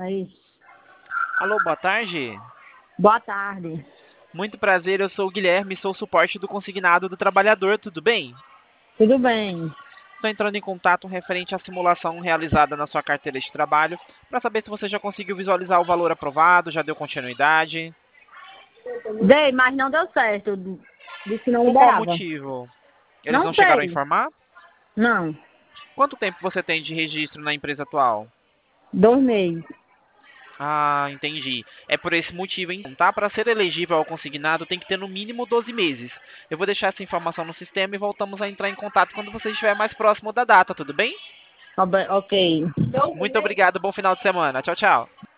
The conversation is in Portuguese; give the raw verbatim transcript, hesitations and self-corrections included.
Aí. Alô, boa tarde. Boa tarde. Muito prazer, eu sou o Guilherme, sou o suporte do consignado do trabalhador, tudo bem? Tudo bem? Estou entrando em contato referente à simulação realizada na sua carteira de trabalho, para saber se você já conseguiu visualizar o valor aprovado, já deu continuidade. Dei, mas não deu certo. Disse que não Por qual liberava. motivo? Eles Não não chegaram a sei. informar? Não. Quanto tempo você tem de registro na empresa atual? Dois meses. Ah, entendi. É por esse motivo, hein? Tá? Para ser elegível ao consignado, tem que ter no mínimo doze meses. Eu vou deixar essa informação no sistema e voltamos a entrar em contato quando você estiver mais próximo da data, tudo bem? Ob- Ok. Muito obrigado, bom final de semana. Tchau, tchau.